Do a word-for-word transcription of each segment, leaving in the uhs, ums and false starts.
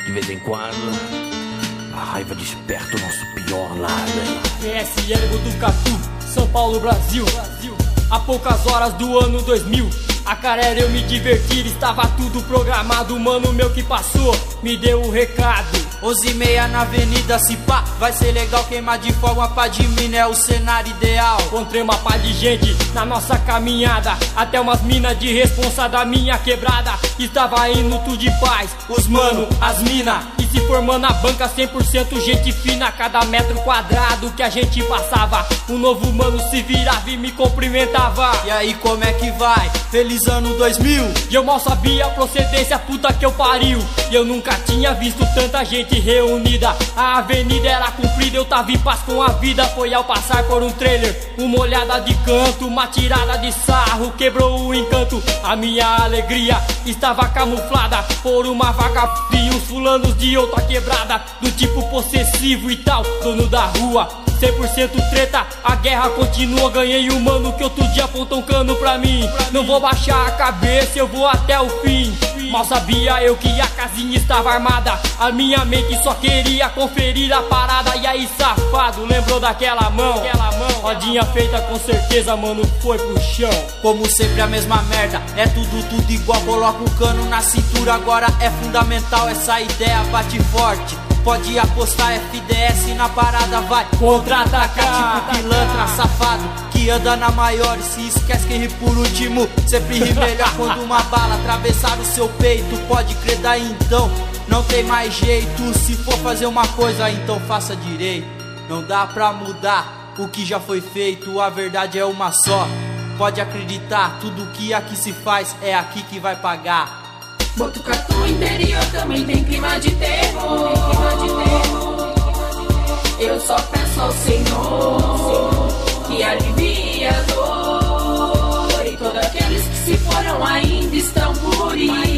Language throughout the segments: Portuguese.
De vez em quando, a raiva desperta o nosso pior lado, hein? P S L Botucatu, São Paulo, Brasil. Há poucas horas do ano dois mil, a cara era eu me divertir, estava tudo programado. Mano meu que passou, me deu o recado. Onze e meia na avenida, se pá, vai ser legal. Queimar de forma pra de mina é o cenário ideal. Encontrei uma pá de gente na nossa caminhada, até umas minas de responsa da minha quebrada. Estava indo tudo de paz, os mano, as mina, e se formando a banca cem por cento gente fina. Cada metro quadrado que a gente passava, um novo mano se virava e me cumprimentava. E aí como é que vai? Feliz ano dois mil. E eu mal sabia a procedência, puta que eu pariu. E eu nunca tinha visto tanta gente reunida. A avenida era comprida, eu tava em paz com a vida. Foi ao passar por um trailer, uma olhada de canto, uma tirada de sarro, quebrou o encanto. A minha alegria estava camuflada por uma vaga e uns fulanos de outra quebrada, do tipo possessivo e tal, dono da rua. Cem por cento treta, a guerra continua. Ganhei um mano que outro dia apontou um cano pra mim. Não vou baixar a cabeça, eu vou até o fim. Mal sabia eu que a casinha estava armada. A minha mente só queria conferir a parada. E aí safado, lembrou daquela mão? Aquela mão, rodinha feita com certeza, mano, foi pro chão. Como sempre a mesma merda, é tudo, tudo igual. Coloca o cano na cintura, agora é fundamental. Essa ideia bate forte, pode apostar, F D S na parada vai contra-atacar. Tipo pilantra, safado, que anda na maior e se esquece que ri por último. Sempre ri melhor quando uma bala atravessar o seu peito. Pode crer daí então, não tem mais jeito. Se for fazer uma coisa, então faça direito. Não dá pra mudar o que já foi feito, a verdade é uma só. Pode acreditar, tudo que aqui se faz é aqui que vai pagar. Botucatu interior também tem clima de terror. Eu só peço ao Senhor que alivie a dor, e todos aqueles que se foram ainda estão por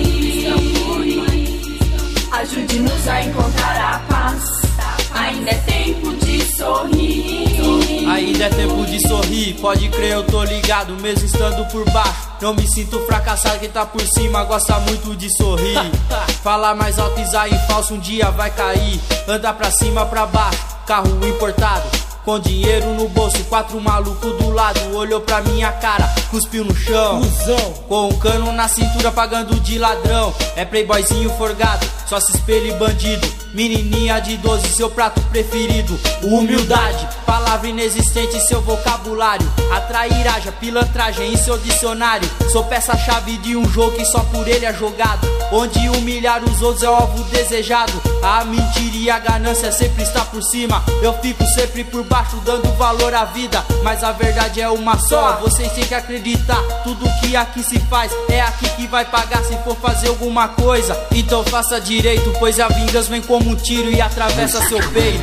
ir. Ajude-nos a encontrar a paz, ainda é tempo de sorrir. Ainda é tempo de sorrir, pode crer, eu tô ligado, mesmo estando por baixo. Não me sinto fracassado, quem tá por cima gosta muito de sorrir. Falar mais alto, pisar em falso, um dia vai cair. Anda pra cima, pra baixo, carro importado, com dinheiro no bolso, quatro malucos do lado. Olhou pra minha cara, cuspiu no chão, Cusão. Com um cano na cintura, pagando de ladrão. É playboyzinho forgado, só se espelha e bandido. Menininha de doze, seu prato preferido. Humildade, palavra inexistente em seu vocabulário. A trairagem, pilantragem em seu dicionário. Sou peça-chave de um jogo que só por ele é jogado, onde humilhar os outros é o alvo desejado. A mentira e a ganância sempre está por cima. Eu fico sempre por baixo, dando valor à vida, mas a verdade é uma só. Vocês têm que acreditar, tudo que aqui se faz é aqui que vai pagar. Se for fazer alguma coisa, então faça direito, pois a vingança vem como um tiro e atravessa seu peito.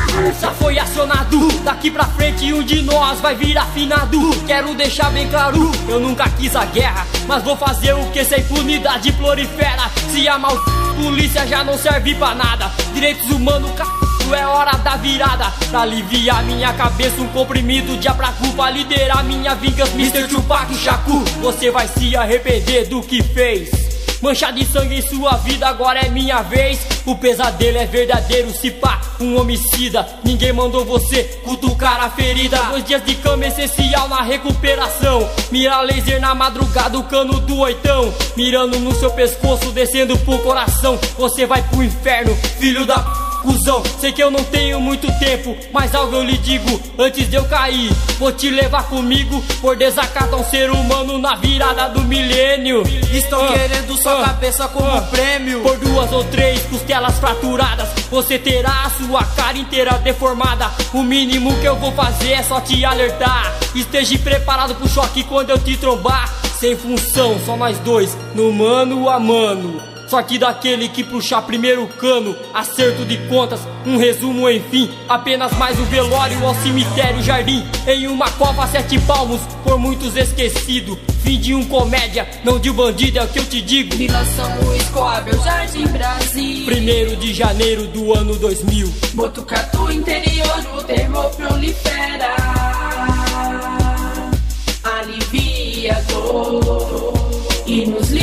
Já foi acionado, daqui pra frente um de nós vai vir afinado. Quero deixar bem claro, eu nunca quis a guerra, mas vou fazer o que se a impunidade prolifera. Se a mal polícia já não serve pra nada, direitos humanos, c... é hora da virada. Pra aliviar minha cabeça, um comprimido de abracu, pra liderar minha vingança, mister Tupac Shakur. Você vai se arrepender do que fez. Mancha de sangue em sua vida, agora é minha vez. O pesadelo é verdadeiro, se pá, um homicida. Ninguém mandou você cutucar a ferida. Dois dias de cama essencial na recuperação. Mira laser na madrugada, o cano do oitão, mirando no seu pescoço, descendo pro coração. Você vai pro inferno, filho da p... cuzão. Sei que eu não tenho muito tempo, mas algo eu lhe digo, antes de eu cair, vou te levar comigo, por desacato a um ser humano na virada do milênio. Estão ah, querendo sua ah, cabeça como ah, prêmio. Por duas ou três costelas fraturadas, você terá a sua cara inteira deformada. O mínimo que eu vou fazer é só te alertar. Esteja preparado pro choque quando eu te trombar. Sem função, só nós dois, no mano a mano. Só que daquele que puxar primeiro o cano, acerto de contas, um resumo enfim. Apenas mais um velório ao cemitério jardim, em uma cova sete palmos, por muitos esquecido. Fim de um comédia, não de um bandido, é o que eu te digo. Vila São Luís, Coab, Jardim Brasil. Primeiro de janeiro do ano dois mil. Botucatu interior, o terror prolifera. Alivia a dor e nos livra.